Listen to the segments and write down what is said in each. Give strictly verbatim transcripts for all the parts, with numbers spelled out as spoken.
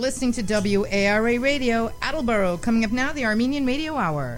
listening to W A R A Radio, Attleboro. Coming up now, the Armenian Radio Hour.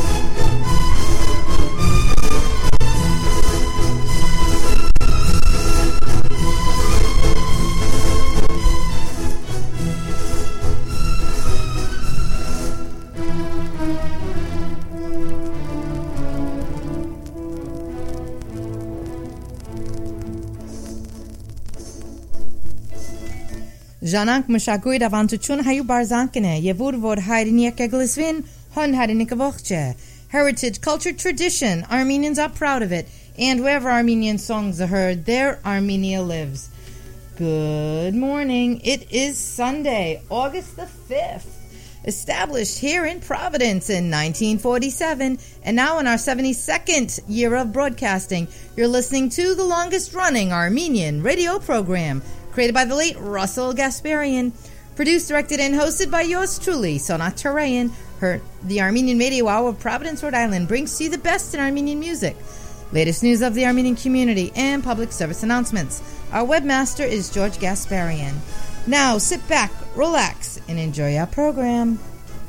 Janank Mashagui Davantuchun Hayu Barzankine, Yevur Vod Haidiniak Eglisvin, Hon Hadinikavoche. Heritage, culture, tradition. Armenians are proud of it. And wherever Armenian songs are heard, there Armenia lives. Good morning. It is Sunday, August the fifth. Established here in Providence in nineteen forty-seven, and now in our seventy-second year of broadcasting, you're listening to the longest-running Armenian radio program, created by the late Russell Gasparian, produced, directed, and hosted by yours truly, Sonat Tarayan. Her, the Armenian Radio Hour of Providence, Rhode Island, brings to you the best in Armenian music, latest news of the Armenian community, and public service announcements. Our webmaster is George Gasparian. Now, sit back, relax, and enjoy our program.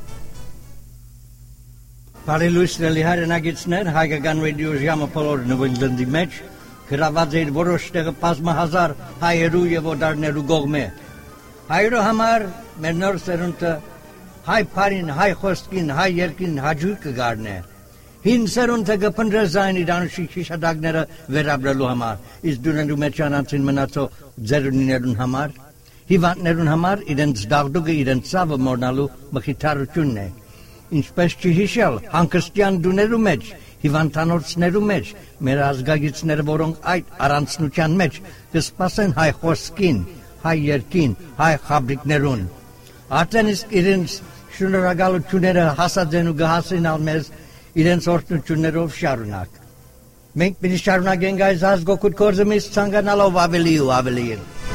Բարելույսների հայրենագիցներ, հայկական ռադիո ժամը բոլոր նվիրդի մեջ գրաված էր որոշ տեղը բազմահազար հայերու եւ օտարներու կողմէ։ Հայերու համար մեր նոր սերունդը հայ բարին, հայ խոսքին, հայ երկին հաջույքը գարնե։ Հին սերունդը կփնտրե զայն իր անշիքի շատակները վերաբրելու համար, իսկ դուներու մեջ անցին մնացող ձերունիներուն համար, հիվանդներուն համար իրենց դաղդուկը, իրենց ցավը մոռնալու մխիթարությունն է։ Ինչպես չհիշել հանգստյան դուներու մեջ, հիվանդանոցներու մեջ, մեր ազգագիցները, որոնք այդ առանցնության մեջ կսպասեն հայ խոսքին, հայ երկին, հայ խաբրիկներուն։ Արդեն իսկ իրենց շնորհակալությունները հասած են ու կհասնեն մեզ իրենց օրհնություններով շարունակ։ Մենք պիտի շարունակենք այս ազգօգուտ գործը մեզ ցանկանալով ավելի ու ավելի։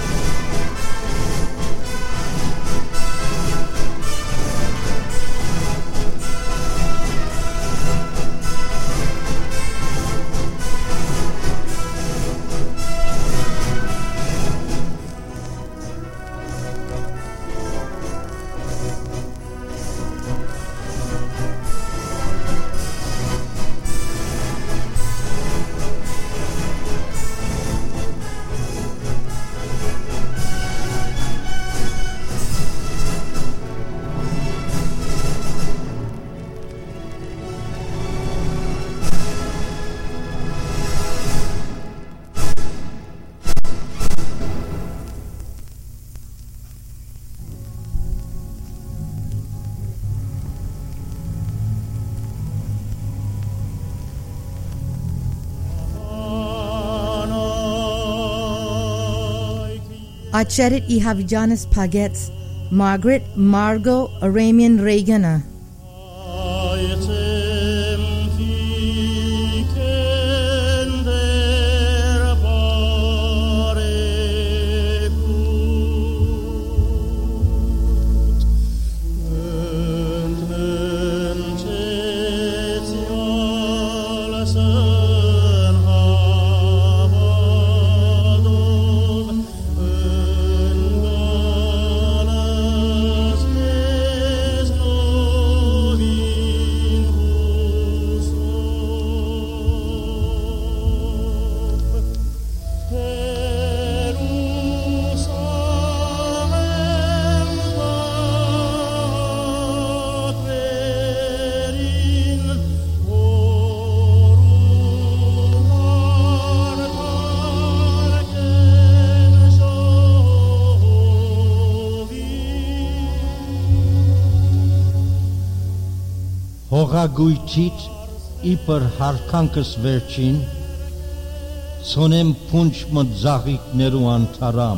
Acherit Ihavijanis Pagets, Margaret Margot Arabian Reagana. Հողագույթիտ իպր հարկանքս վերջին, սոնեմ պունչ մտզաղիքներու անթարամ,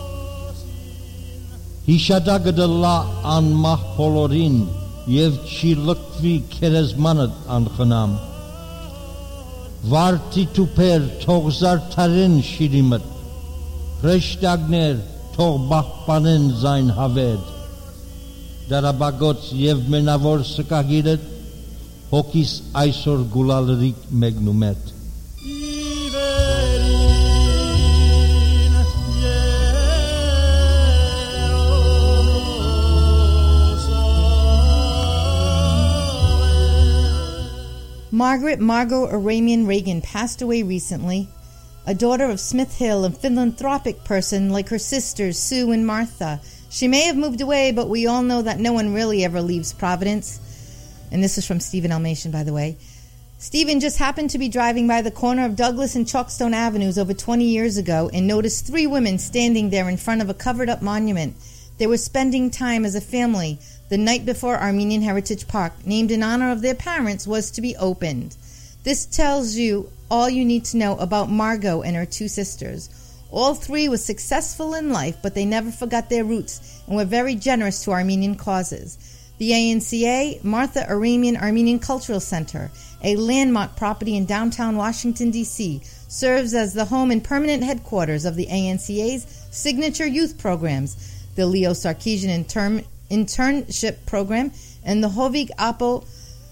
հիշադագը դլա անմահ բոլորին և չի լկվի կերեզմանըտ անխնամ, վարդի տուպեր թող զարդարեն շիրիմըտ, հրեշտագներ թող բահպանեն զայն հավեդ, դարաբագոց և մենավոր սկագիրըտ, հոգիս այսօր գուլալրիկ մեկնում էտ։ Margaret Margot Aramian Reagan passed away recently, a daughter of Smith Hill, a philanthropic person like her sisters Sue and Martha. She may have moved away, but we all know that no one really ever leaves Providence. And this is from Stephen Elmation, by the way. Stephen just happened to be driving by the corner of Douglas and Chalkstone Avenues over twenty years ago and noticed three women standing there in front of a covered-up monument. They were spending time as a family. The night before Armenian Heritage Park, named in honor of their parents, was to be opened. This tells you all you need to know about Margot and her two sisters. All three were successful in life, but they never forgot their roots and were very generous to Armenian causes. The A N C A, Martha Aramian Armenian Cultural Center, a landmark property in downtown Washington, D C, serves as the home and permanent headquarters of the A N C A's signature youth programs, the Leo Sarkeesian intern- internship program, and the Hovig Apo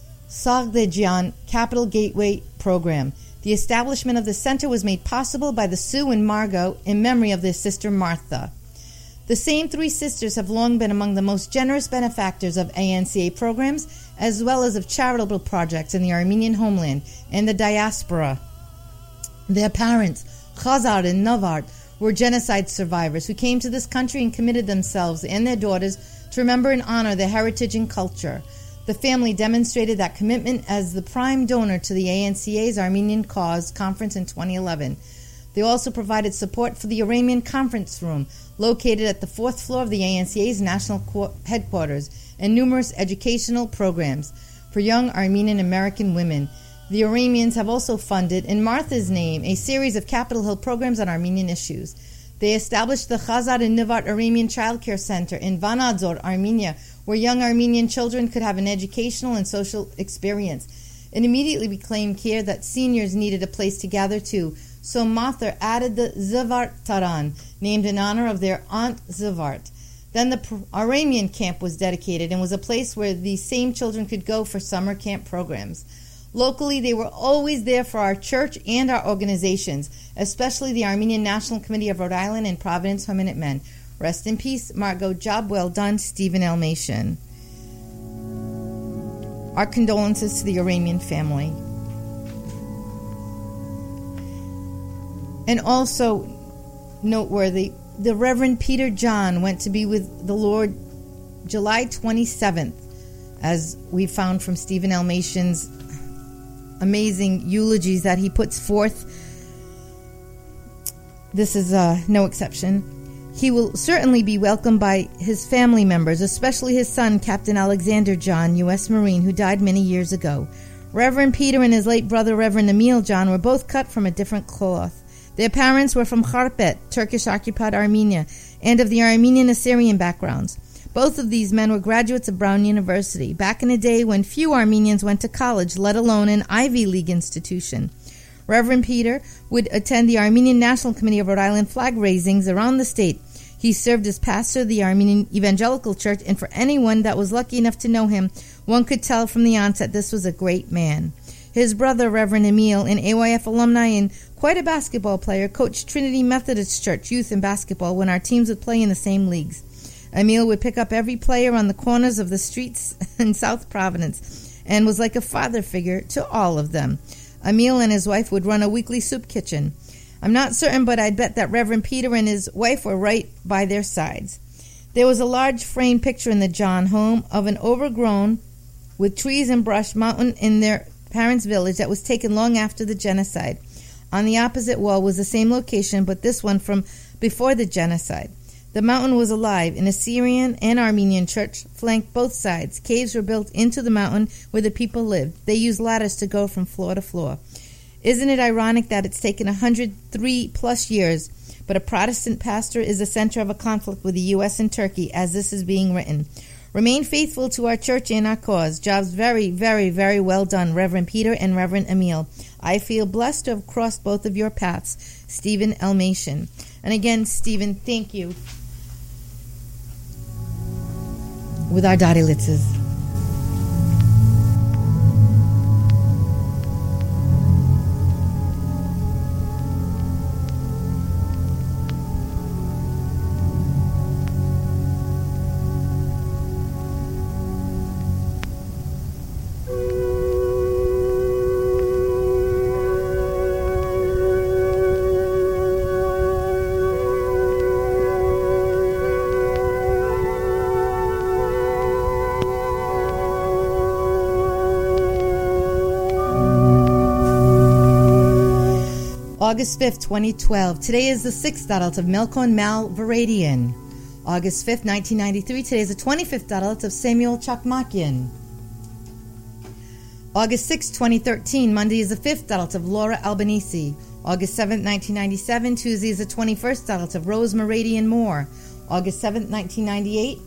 Sagdejian Capital Gateway program. The establishment of the center was made possible by the Sue and Margot in memory of their sister Martha. The same three sisters have long been among the most generous benefactors of A N C A programs, as well as of charitable projects in the Armenian homeland and the diaspora. Their parents, Khazar and Novart, were genocide survivors who came to this country and committed themselves and their daughters to remember and honor their heritage and culture. The family demonstrated that commitment as the prime donor to the A N C A's Armenian Cause Conference in twenty eleven. They also provided support for the Aramian Conference Room, located at the fourth floor of the A N C A's national co- headquarters, and numerous educational programs for young Armenian American women. The Aramians have also funded, in Martha's name, a series of Capitol Hill programs on Armenian issues. They established the Khazar and Nivart Aramian Child Care Center in Vanadzor, Armenia, where young Armenian children could have an educational and social experience. It immediately became clear that seniors needed a place to gather to, so Martha added the Zvart Taran, named in honor of their aunt Zvart. Then the Aramian camp was dedicated and was a place where these same children could go for summer camp programs. Locally, they were always there for our church and our organizations, especially the Armenian National Committee of Rhode Island and Providence Hominid Men. Rest in peace, Margot. Job well done, Stephen Elmation. Our condolences to the Aramian family. And also noteworthy, the Reverend Peter John went to be with the Lord July twenty-seventh, as we found from Stephen Elmation's amazing eulogies that he puts forth. This is uh, no exception. He will certainly be welcomed by his family members, especially his son, Captain Alexander John, U S Marine, who died many years ago. Reverend Peter and his late brother, Reverend Emil John, were both cut from a different cloth. Their parents were from Kharpet, Turkish-occupied Armenia, and of the Armenian-Assyrian backgrounds. Both of these men were graduates of Brown University, back in a day when few Armenians went to college, let alone an Ivy League institution. Reverend Peter would attend the Armenian National Committee of Rhode Island flag raisings around the state. He served as pastor of the Armenian Evangelical Church, and for anyone that was lucky enough to know him, one could tell from the onset this was a great man. His brother, Reverend Emil, an A Y F alumni and quite a basketball player, coached Trinity Methodist Church youth in basketball when our teams would play in the same leagues. Emil would pick up every player on the corners of the streets in South Providence and was like a father figure to all of them. Emil and his wife would run a weekly soup kitchen. I'm not certain, but I'd bet that Reverend Peter and his wife were right by their sides. There was a large framed picture in the John home of an overgrown, with trees and brush, mountain in their parents' village that was taken long after the genocide. On the opposite wall was the same location, but this one from before the genocide. The mountain was alive. An Assyrian and Armenian church flanked both sides. Caves were built into the mountain where the people lived. They used ladders to go from floor to floor. Isn't it ironic that it's taken one hundred three plus years, but a Protestant pastor is the center of a conflict with the U S and Turkey as this is being written? Remain faithful to our church and our cause. Jobs very, very, very well done, Reverend Peter and Reverend Emil. I feel blessed to have crossed both of your paths. Stephen Elmation. And again, Stephen, thank you. With our Dottie Litzes. August fifth, twenty twelve. Today is the sixth adult of Melkon Malvaradian. August fifth, nineteen ninety-three. Today is the twenty-fifth adult of Samuel Chakmakian. August sixth, twenty thirteen. Monday is the fifth adult of Laura Albanese. August seventh, nineteen ninety-seven. Tuesday is the twenty-first adult of Rose Meradian Moore. August seventh, nineteen ninety-eight.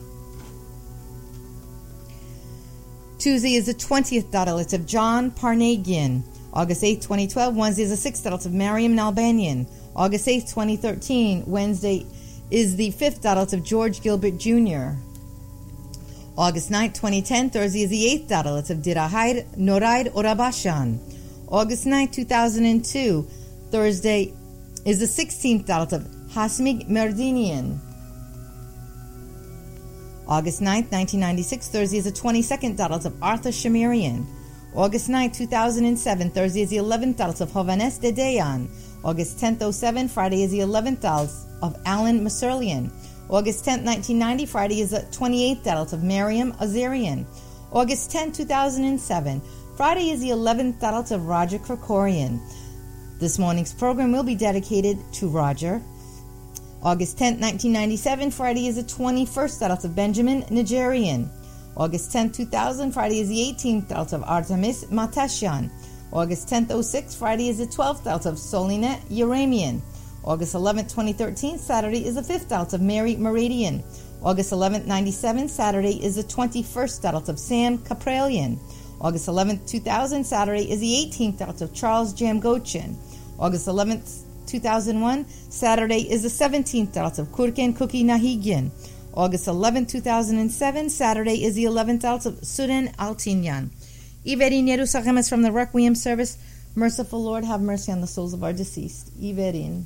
Tuesday is the twentieth adult of John Parnagian. August eighth, twenty twelve. Wednesday is the sixth adult of Mariam Nalbanian. August eighth, twenty thirteen. Wednesday is the fifth adult of George Gilbert Junior August ninth, twenty ten. Thursday is the eighth adult of Dirahaid Noraid Orabashan. August ninth, two thousand two. Thursday is the sixteenth adult of Hasmig Merdinian. August ninth, nineteen ninety-six. Thursday is the twenty-second adult of Arthur Shamirian. August ninth, two thousand seven. Thursday is the eleventh adult of Hovanes de Deyan. August tenth, oh seven. Friday is the eleventh adult of Alan Maserlian. August tenth, nineteen ninety. Friday is the twenty-eighth adult of Miriam Azarian. August tenth, two thousand seven. Friday is the eleventh adult of Roger Krikorian. This morning's program will be dedicated to Roger. August tenth, nineteen ninety-seven. Friday is the twenty-first adult of Benjamin Nigerian. August tenth, two thousand. Friday is the eighteenth adult of Artemis Matashian. August tenth, oh six. Friday is the twelfth adult of Solina Yeramian. August eleventh, twenty thirteen. Saturday is the fifth adult of Mary Meridian. August eleventh, ninety-seven. Saturday is the twenty-first adult of Sam Capralian. August eleventh, two thousand. Saturday is the eighteenth adult of Charles Jamgochin. August eleventh, two thousand one. Saturday is the seventeenth adult of Kurken Kuki Nahigian. August eleventh, two thousand seven. Saturday is the eleventh adult of Suren Altinyan. Iverin Yerusachem is from the Requiem service. Merciful Lord, have mercy on the souls of our deceased. Iverin.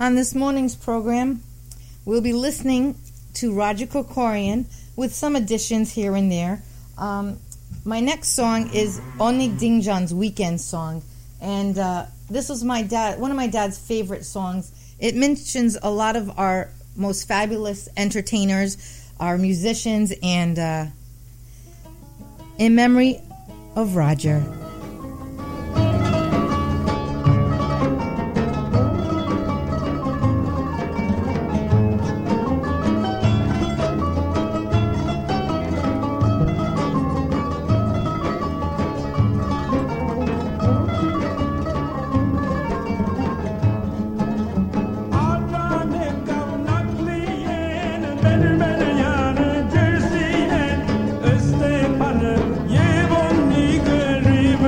On this morning's program, we'll be listening to Roger Krikorian with some additions here and there. Um, my next song is Onig Dingjan's Weekend Song, and uh, this was my dad, one of my dad's favorite songs. It mentions a lot of our most fabulous entertainers, our musicians, and uh, in memory of Roger. River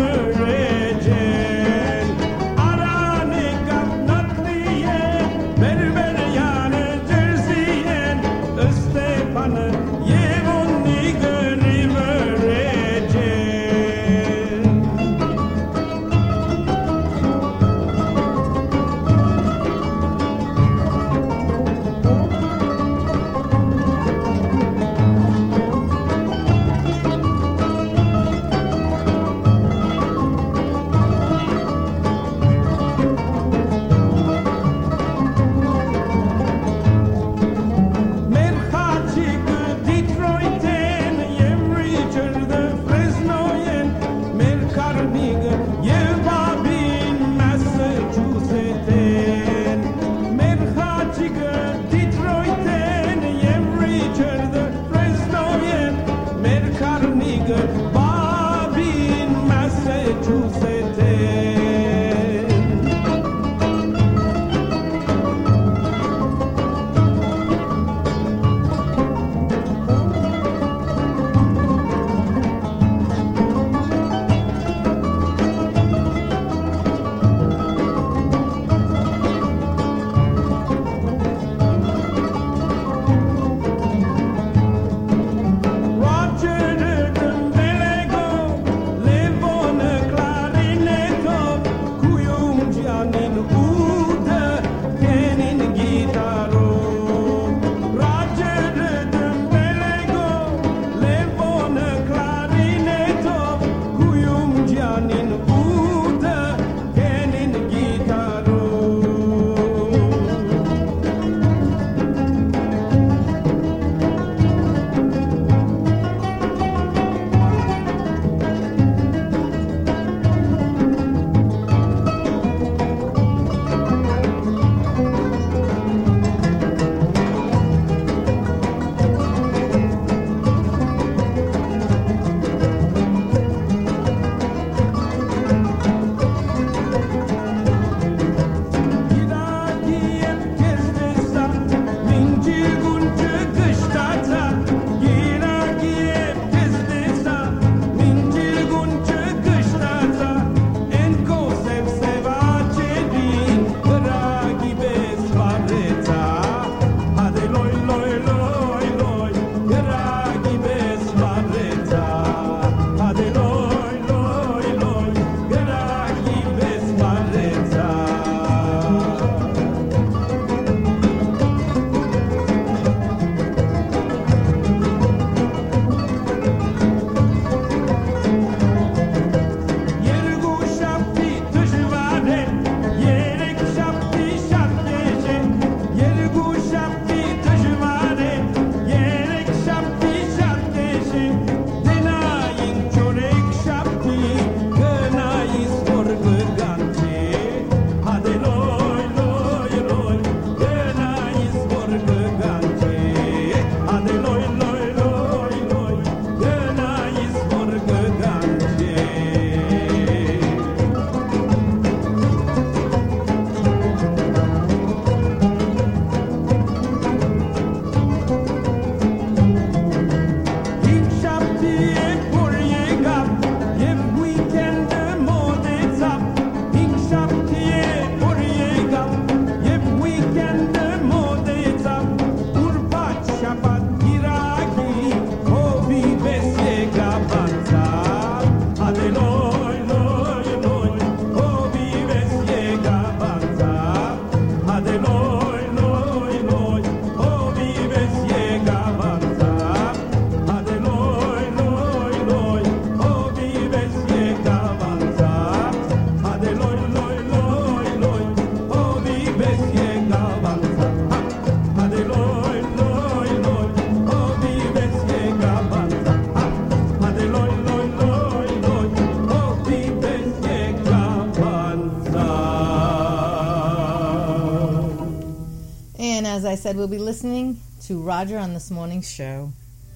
as I said, we'll be listening to Roger on this morning's show.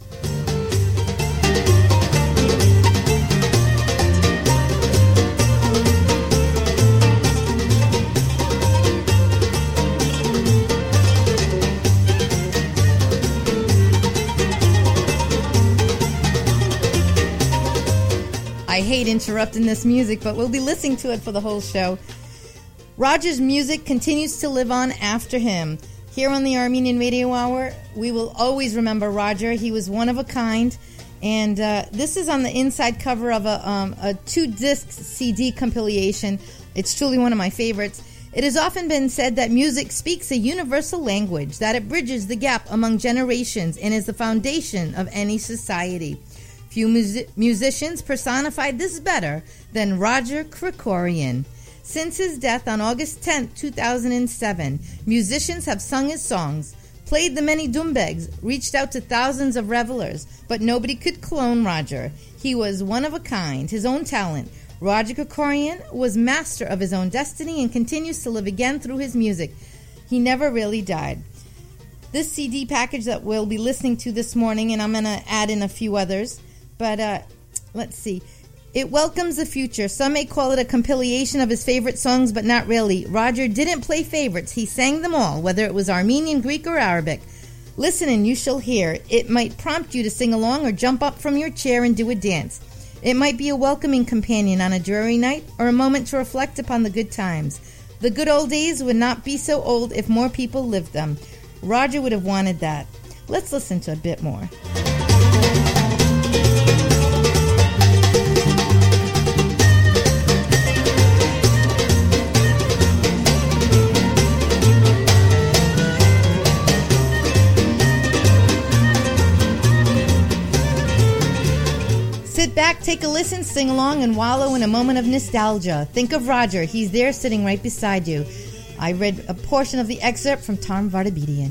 I hate interrupting this music, but we'll be listening to it for the whole show. Roger's music continues to live on after him. Here on the Armenian Radio Hour, we will always remember Roger. He was one of a kind. And uh, this is on the inside cover of a, um, a two-disc C D compilation. It's truly one of my favorites. It has often been said that music speaks a universal language, that it bridges the gap among generations and is the foundation of any society. Few mus- musicians personified this better than Roger Krikorian. Since his death on August tenth, two thousand seven, musicians have sung his songs, played the many dumbegs, reached out to thousands of revelers, but nobody could clone Roger. He was one of a kind, his own talent. Roger Krikorian was master of his own destiny and continues to live again through his music. He never really died. This C D package that we'll be listening to this morning, and I'm going to add in a few others, but uh, let's see. It welcomes the future. Some may call it a compilation of his favorite songs, but not really. Roger didn't play favorites. He sang them all, whether it was Armenian, Greek, or Arabic. Listen and you shall hear. It might prompt you to sing along or jump up from your chair and do a dance. It might be a welcoming companion on a dreary night or a moment to reflect upon the good times. The good old days would not be so old if more people lived them. Roger would have wanted that. Let's listen to a bit more. Sit back, take a listen, sing along, and wallow in a moment of nostalgia. Think of Roger. He's there sitting right beside you. I read a portion of the excerpt from Tom Vardabedian.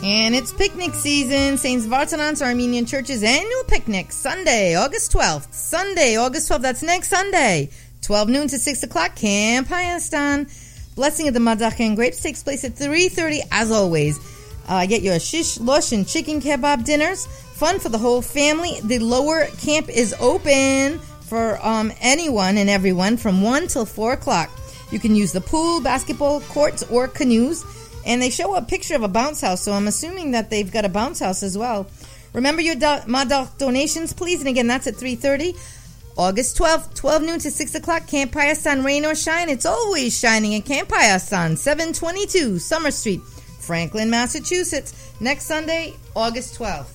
And it's picnic season. Saint Vartanant's Armenian Church's annual picnic, Sunday, August twelfth. Sunday, August twelfth. That's next Sunday, twelve noon to six o'clock, Camp Hayastan. Blessing of the Madach and grapes takes place at three thirty, as always. Uh, get your shish, lush, and chicken kebab dinners. Fun for the whole family. The lower camp is open for um, anyone and everyone from one till four o'clock. You can use the pool, basketball courts, or canoes. And they show a picture of a bounce house, so I'm assuming that they've got a bounce house as well. Remember your do- Madach donations, please. And again, that's at three thirty. August twelfth, twelve noon to six o'clock, Camp Hayastan, rain or shine. It's always shining at Camp Hayastan, seven twenty-two Summer Street, Franklin, Massachusetts. Next Sunday, August twelfth.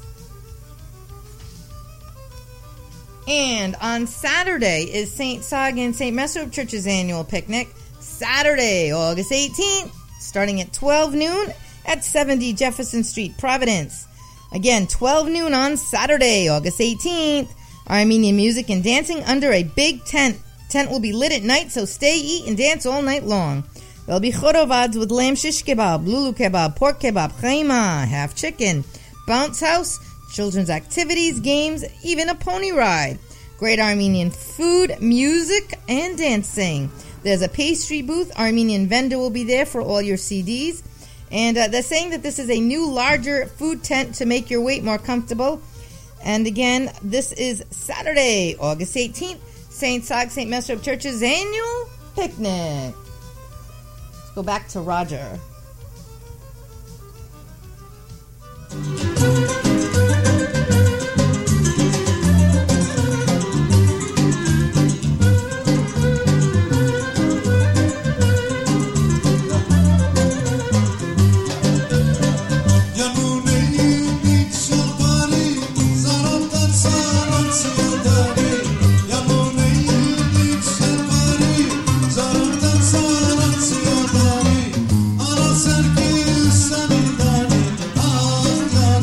And on Saturday is Saint Sag and Saint Mesrop Church's annual picnic. Saturday, August eighteenth. Starting at twelve noon at seventy Jefferson Street, Providence. Again, twelve noon on Saturday, August eighteenth. Armenian music and dancing under a big tent. Tent will be lit at night, so stay, eat, and dance all night long. There'll be chorovads with lamb shish kebab, lulu kebab, pork kebab, chaima, half chicken, bounce house, children's activities, games, even a pony ride. Great Armenian food, music, and dancing. There's a pastry booth. Armenian vendor will be there for all your C Ds. And uh, they're saying that this is a new, larger food tent to make your wait more comfortable. And again, this is Saturday, August eighteenth, Saint Sag, Saint Mesrop Church's annual picnic. Let's go back to Roger. Ana sergi seni dani, ah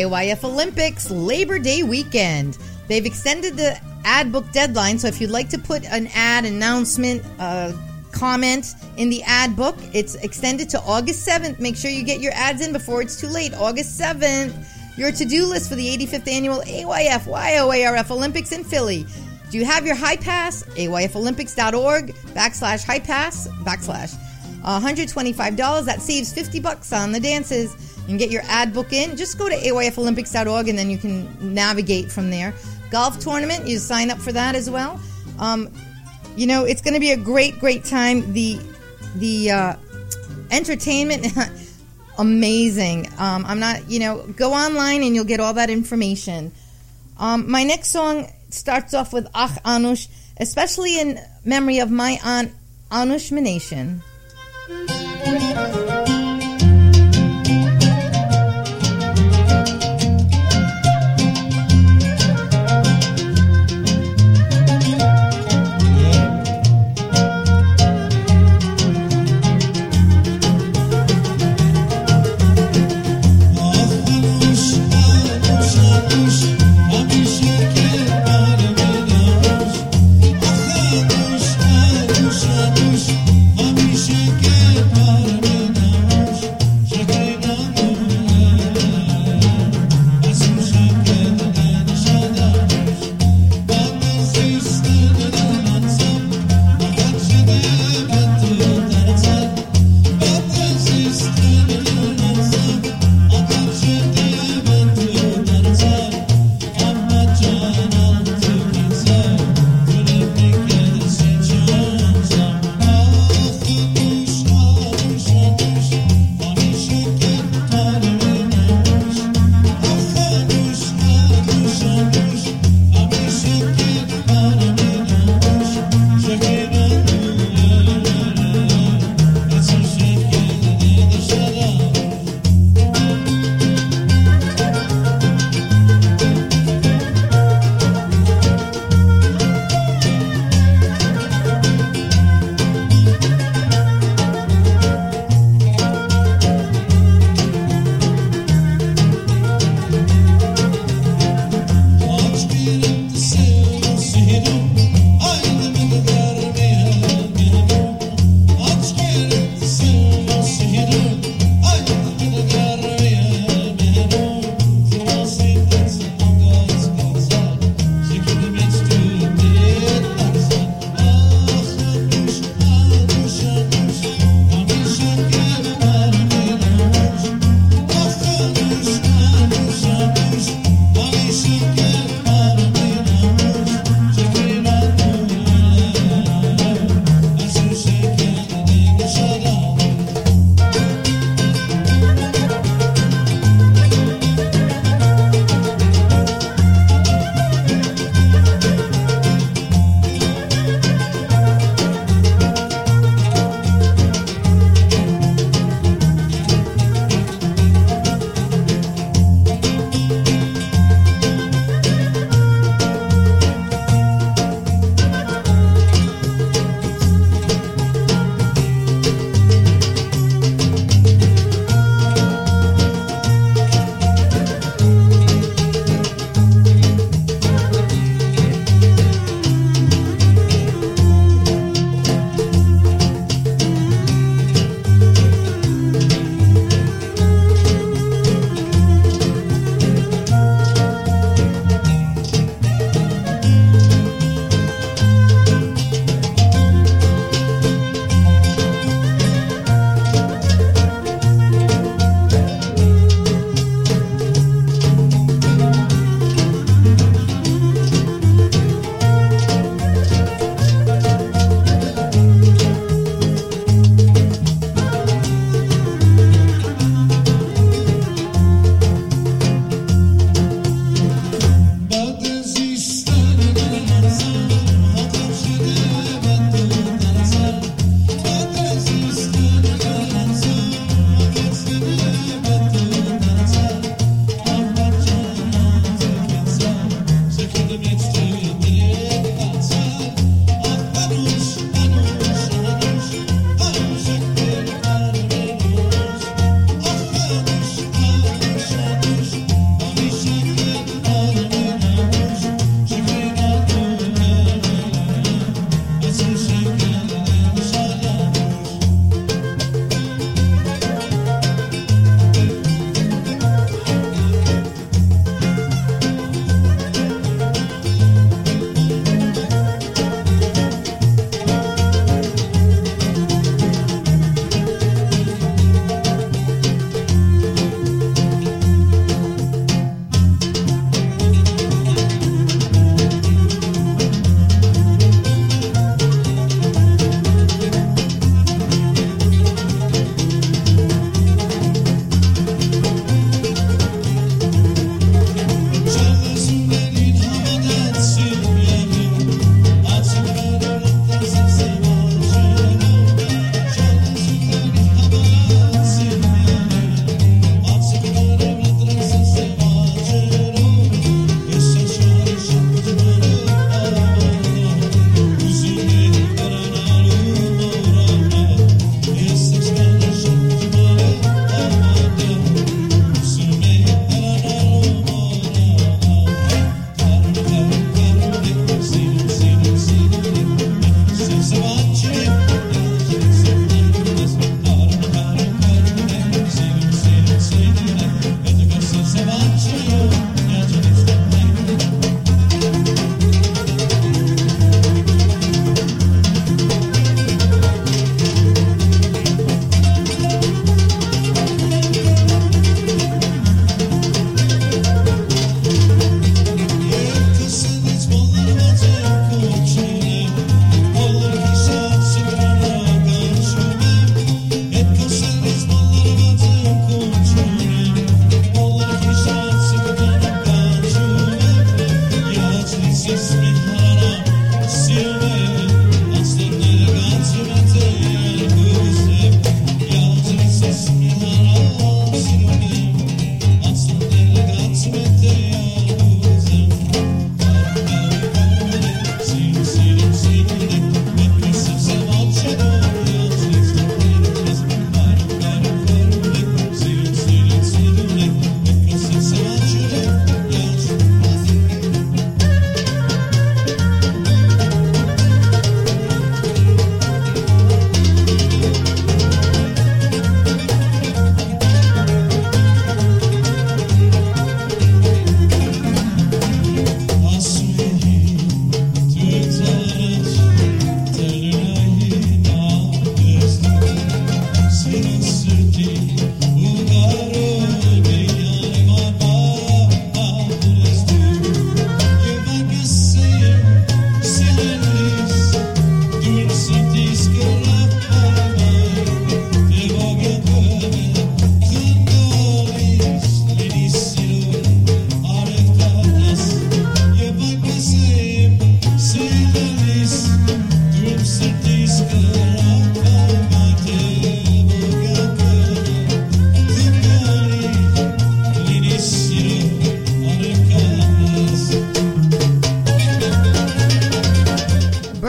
Y F Olympics Labor Day weekend. They've extended the ad book deadline, so if you'd like to put an ad announcement, uh, comment in the ad book, it's extended to August seventh. Make sure you get your ads in before it's too late. August seventh. Your to-do list for the eighty-fifth annual A Y F Y O A R F Olympics in Philly. Do you have your High Pass? A Y F Olympics dot org backslash High Pass backslash one hundred twenty-five dollars. That saves fifty bucks on the dances. You can get your ad book in. Just go to A Y F Olympics dot org and then you can navigate from there. Golf tournament, you sign up for that as well. Um, you know, it's going to be a great, great time. The the uh, entertainment, amazing. Um, I'm not, you know, go online and you'll get all that information. Um, my next song starts off with Ach Anush, especially in memory of my aunt Anush Mination.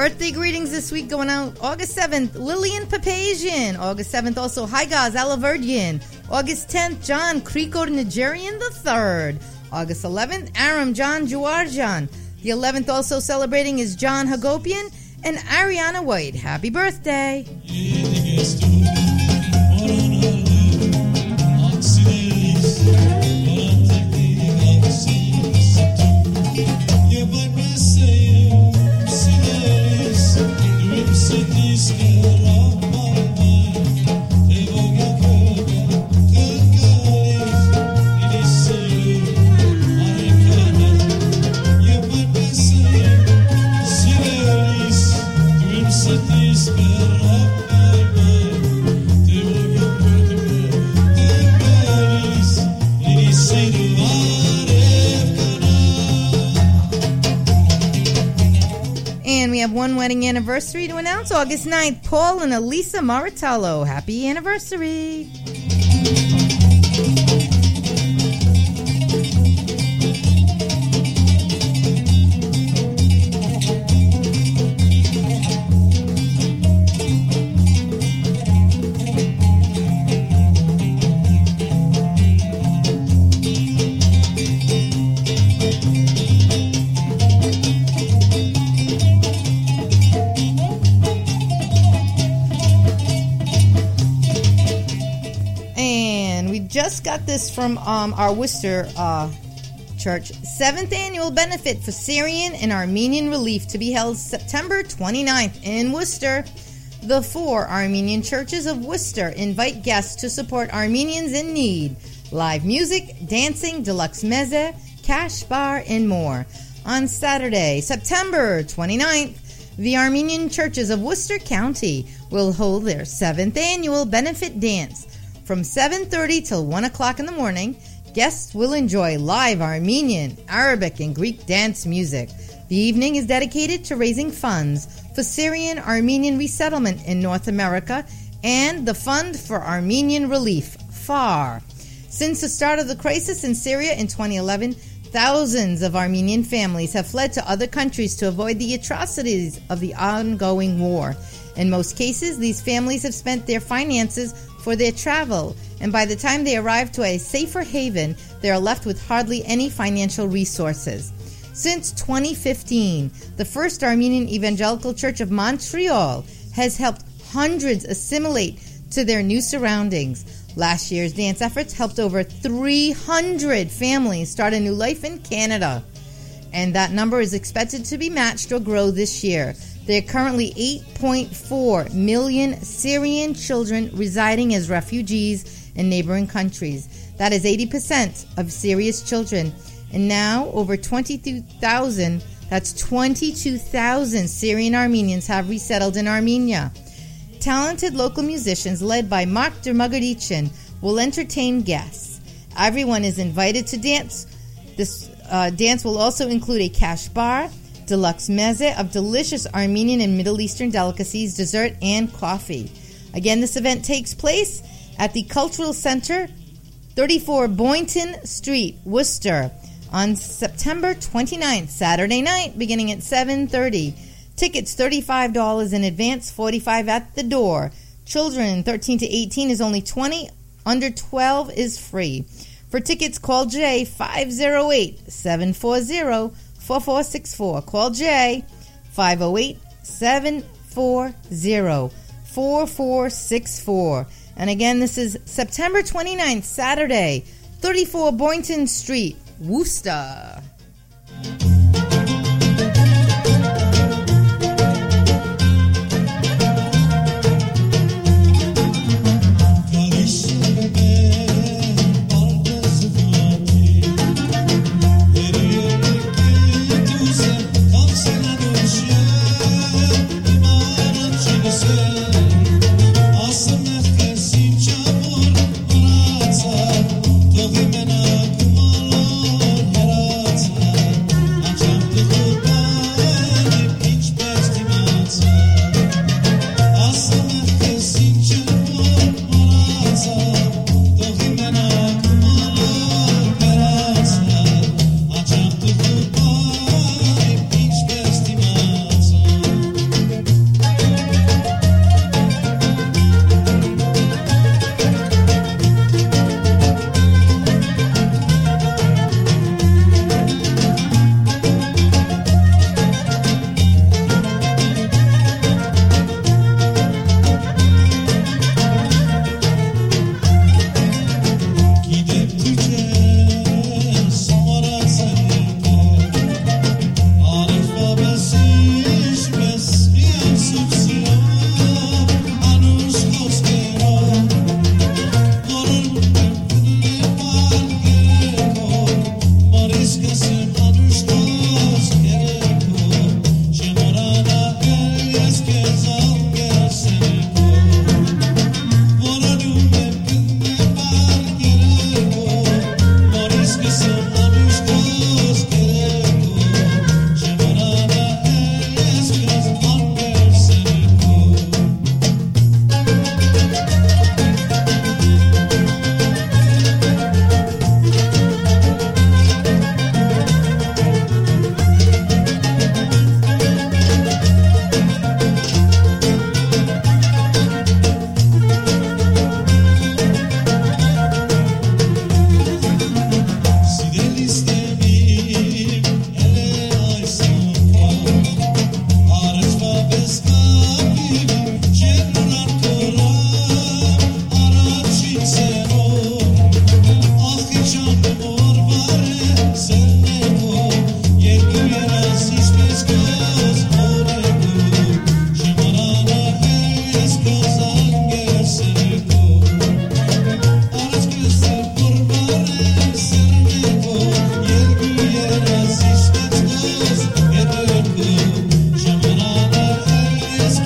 Birthday greetings this week going out August seventh, Lillian Papazian. August seventh also, Haigaz Alaverdian. August tenth, John Krikor Nigerian the third. August eleventh, Aram John Juarjan. The eleventh also celebrating is John Hagopian and Ariana White. Happy birthday. And we have one wedding anniversary to announce. August ninth, Paul and Elisa Maritello. Happy anniversary. Just got this from um, our Worcester uh, church. Seventh annual benefit for Syrian and Armenian relief to be held September twenty-ninth in Worcester. The four Armenian churches of Worcester invite guests to support Armenians in need. Live music, dancing, deluxe meze, cash bar, and more. On Saturday, September twenty-ninth, the Armenian churches of Worcester County will hold their seventh annual benefit dance. From seven thirty till one o'clock in the morning, guests will enjoy live Armenian, Arabic, and Greek dance music. The evening is dedicated to raising funds for Syrian Armenian resettlement in North America and the Fund for Armenian Relief, F A R. Since the start of the crisis in Syria in twenty eleven, thousands of Armenian families have fled to other countries to avoid the atrocities of the ongoing war. In most cases, these families have spent their finances for their travel, and by the time they arrive to a safer haven, they are left with hardly any financial resources. Since twenty fifteen, the First Armenian Evangelical Church of Montreal has helped hundreds assimilate to their new surroundings. Last year's dance efforts helped over three hundred families start a new life in Canada, and that number is expected to be matched or grow this year. There are currently eight point four million Syrian children residing as refugees in neighboring countries. That is eighty percent of Syria's children. And now over twenty-two thousand, that's twenty-two thousand Syrian Armenians have resettled in Armenia. Talented local musicians led by Mark Dermagodichen will entertain guests. Everyone is invited to dance. This uh, dance will also include a cash bar, deluxe meze of delicious Armenian and Middle Eastern delicacies, dessert, and coffee. Again, this event takes place at the Cultural Center, thirty-four Boynton Street, Worcester, on September twenty-ninth, Saturday night, beginning at seven thirty. Tickets thirty-five dollars in advance, forty-five dollars at the door. Children thirteen to eighteen is only twenty dollars. Under twelve is free. For tickets, call Jay five oh eight, seven four zero, four four six four. Call Jay five oh eight, seven four zero, four four six four. And again, this is September twenty-ninth, Saturday, thirty-four Boynton Street, Worcester.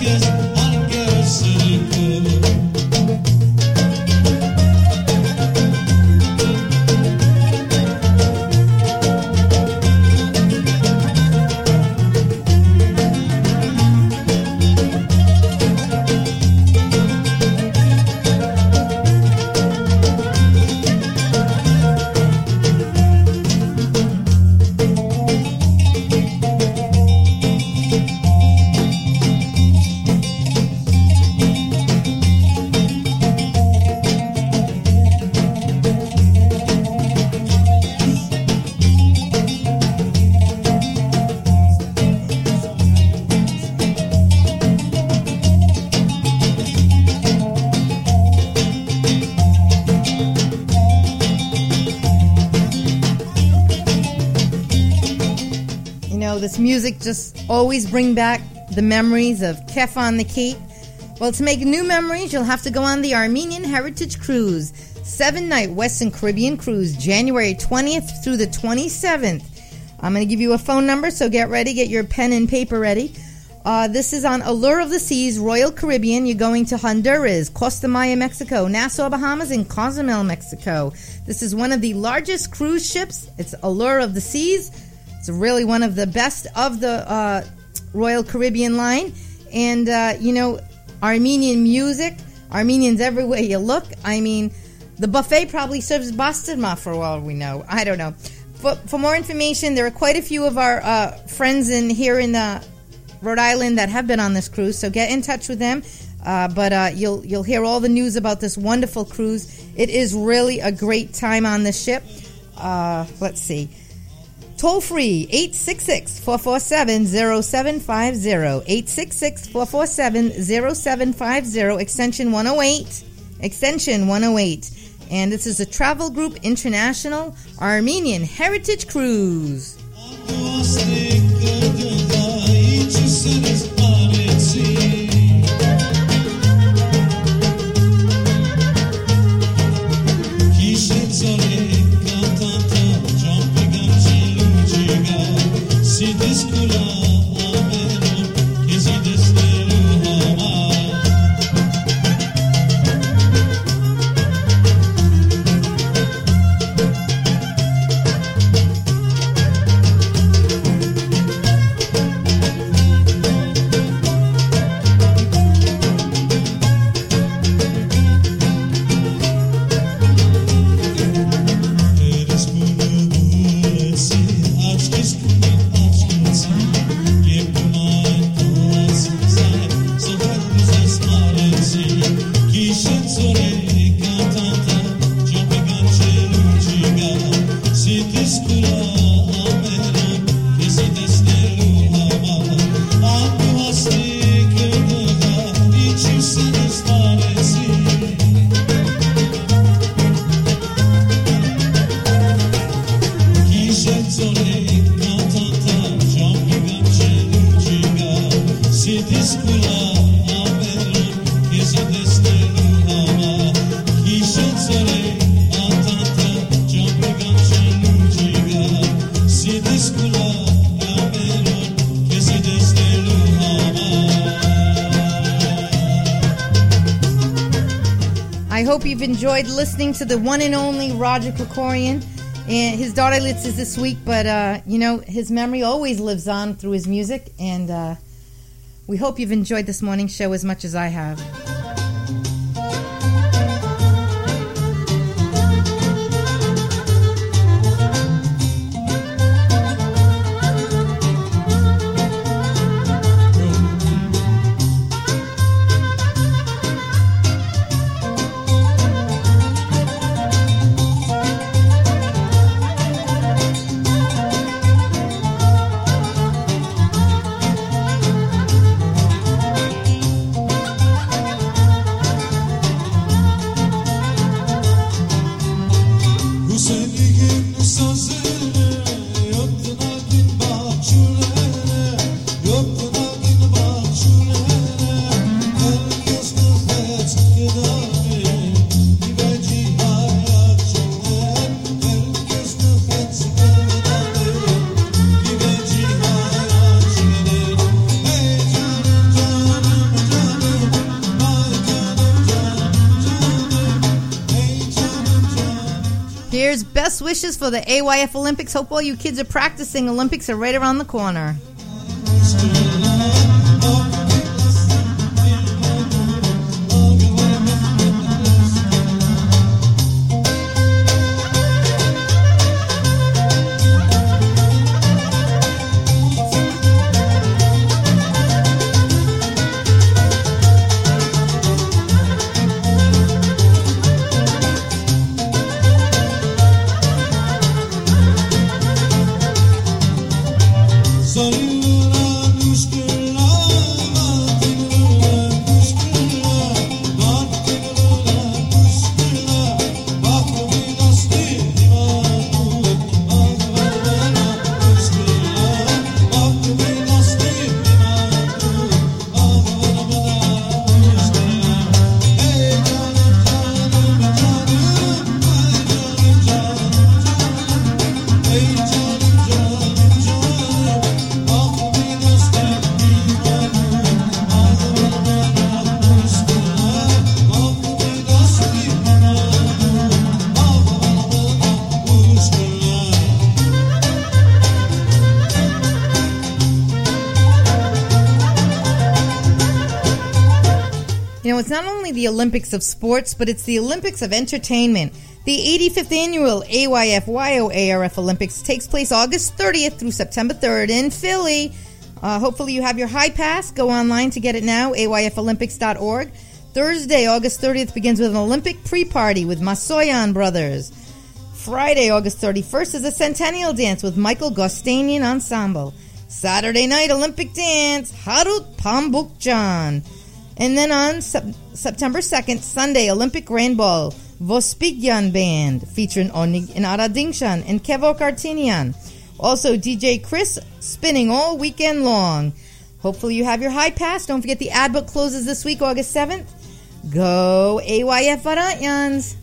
This music just always bring back the memories of Kef on the Cape. Well, to make new memories, you'll have to go on the Armenian Heritage Cruise, seven-night Western Caribbean cruise, January twentieth through the twenty-seventh. I'm going to give you a phone number, so get ready, get your pen and paper ready. Uh, this is on Allure of the Seas, Royal Caribbean. You're going to Honduras, Costa Maya, Mexico, Nassau, Bahamas, and Cozumel, Mexico. This is one of the largest cruise ships. It's Allure of the Seas. It's really one of the best of the uh, Royal Caribbean line. And, uh, you know, Armenian music, Armenians everywhere you look. I mean, the buffet probably serves bastardma for all we know. I don't know. For, for more information, there are quite a few of our uh, friends in here in uh, Rhode Island that have been on this cruise, so get in touch with them. Uh, but uh, you'll you'll hear all the news about this wonderful cruise. It is really a great time on the ship. Uh, let's see. Toll free, eight six six, four four seven, zero seven five zero, eight six six, four four seven, zero seven five zero, extension one oh eight, extension one oh eight. And this is a Travel Group International Armenian Heritage Cruise. I hope you've enjoyed listening to the one and only Roger Krikorian. And his daughter Litz is this week, but, uh, you know, his memory always lives on through his music. And uh, we hope you've enjoyed this morning's show as much as I have. Here's best wishes for the A Y F Olympics. Hope all you kids are practicing. Olympics are right around the corner. You know, it's not only the Olympics of sports, but it's the Olympics of entertainment. The eighty-fifth annual A Y F Y O A R F Olympics takes place August thirtieth through September third in Philly. Uh, hopefully you have your high pass. Go online to get it now, A Y F olympics dot org. Thursday, August thirtieth, begins with an Olympic pre-party with Masoyan Brothers. Friday, August thirty-first, is a Centennial Dance with Michael Gostanian Ensemble. Saturday night, Olympic Dance, Harut Pambukjan. And then on sep- September second, Sunday, Olympic Grand Ball, Vospigyan Band, featuring Onig and Aradingshan and Kevo Kartinian. Also, D J Chris spinning all weekend long. Hopefully you have your high pass. Don't forget the ad book closes this week, August seventh. Go A Y F Varanyans.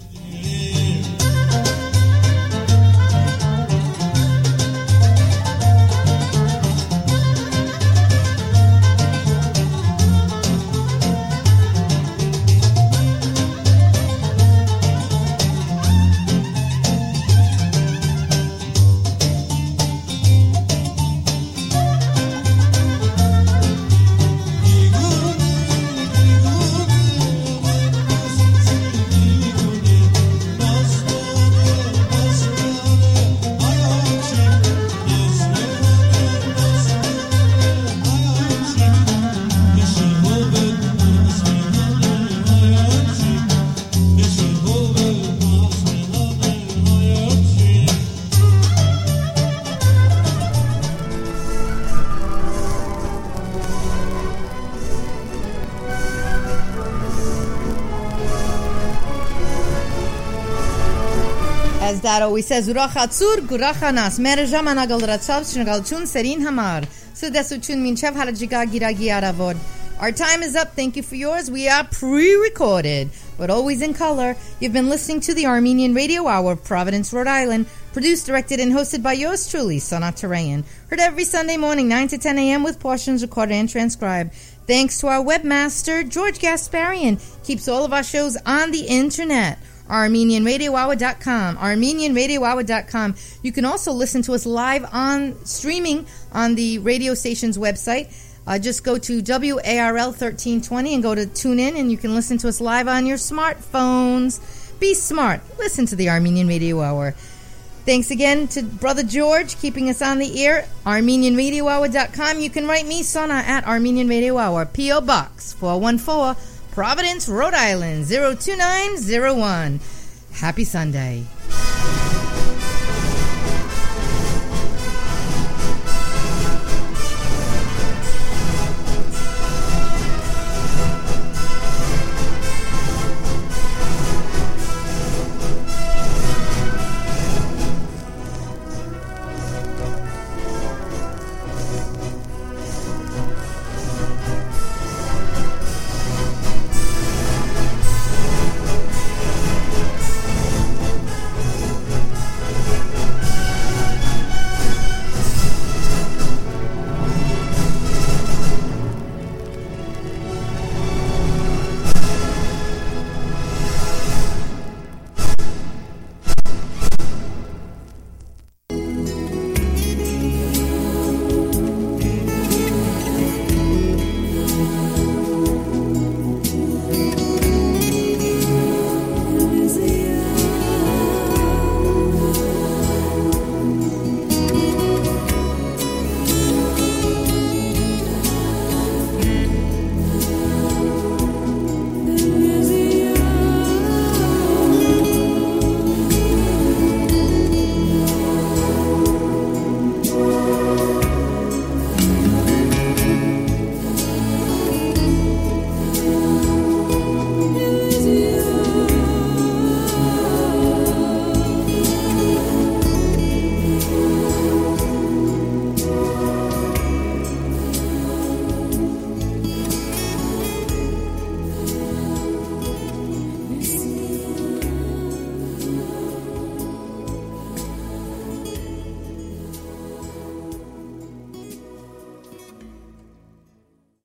As Dad always says, Urachatzur Gurachanas, Merejamanagal Ratsav Shnagalchun Serin Hamar. Sudesuchun Minchev Harajiga Giragi Aravod. Our time is up. Thank you for yours. We are pre-recorded, but always in color. You've been listening to the Armenian Radio Hour of Providence, Rhode Island, produced, directed, and hosted by yours truly, Sanat Tarayan. Heard every Sunday morning, nine to ten a.m. with portions recorded and transcribed. Thanks to our webmaster, George Gasparian. Keeps all of our shows on the internet. Armenian Radio Hour dot com. Armenian Radio Hour dot com. You can also listen to us live on streaming on the radio station's website. Uh, just go to W A R L thirteen twenty and go to tune in, and you can listen to us live on your smartphones. Be smart. Listen to the Armenian Radio Hour. Thanks again to Brother George keeping us on the air. Armenian Radio Hour dot com. You can write me, Sona, at Armenian Radio Hour, P O. Box four one four, Providence, Rhode Island, zero two nine zero one. Happy Sunday.